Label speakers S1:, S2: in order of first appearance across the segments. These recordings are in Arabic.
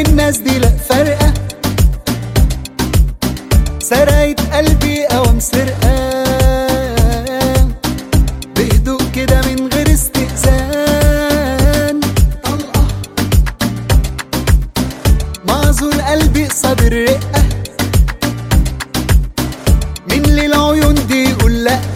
S1: الناس دي لا فارقة، سرقت قلبي قوام سرقة بهدوء كده من غير استئذان. طلقة معذور قلبي قصاد الرقة، من للعيون دي يقول لأ،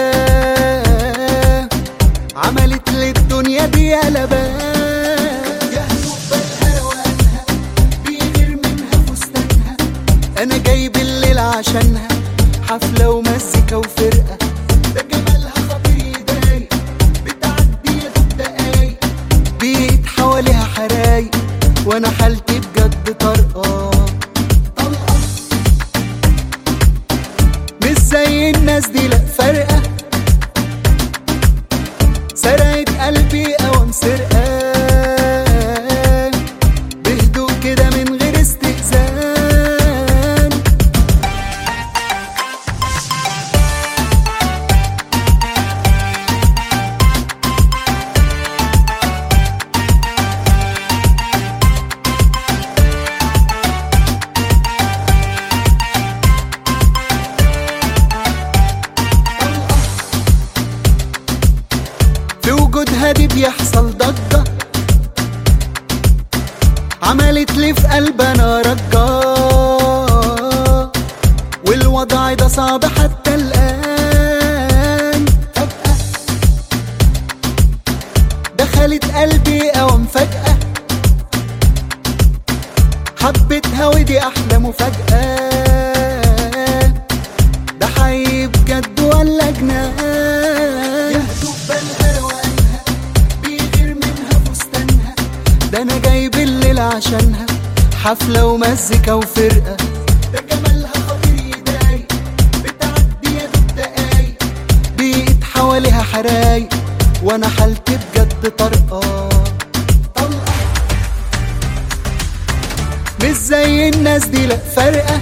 S1: عملت للدنيا دي قلبان. يهدوء بالها وقالها بيغير منها فستانها، أنا جايب الليل عشانها حفلة ومزيكا وفرقة. ده جمالها خطير يضايق، بتعدي يا دوب دقايق، بيت حواليها حرايق وأنا حالتي بجد طرقة. طلقة مش زي الناس دي لا فارقة، سرقت قلبي قوام سرقة بهدوء كده من غير استئذان. في وجودها دي بيحصل ضجة، عملت لي في قلب انا رجة، والوضع ده صعب حتى الآن. فجأة دخلت قلبي قوام فجأة، حبيتها ودي أحلى مفاجأة. ده حقيقي بجد ولا جنان؟ يهدوء بالها وقالها بيغير منها فستانها، ده أنا جايب الليل عشانها حفلة ومزيكا وفرقة. ده جمالها خطير يضايق، بتعدي يا دوب دقايق، بيت حواليها حرايق وأنا حالتي بجد طرقة. طلقة مش زي الناس دي لا فارقة،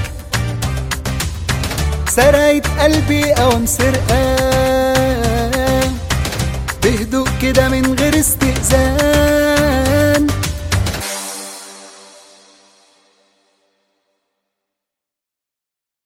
S1: سرقت قلبي قوام سرقة بهدوء كده من غير استئذان.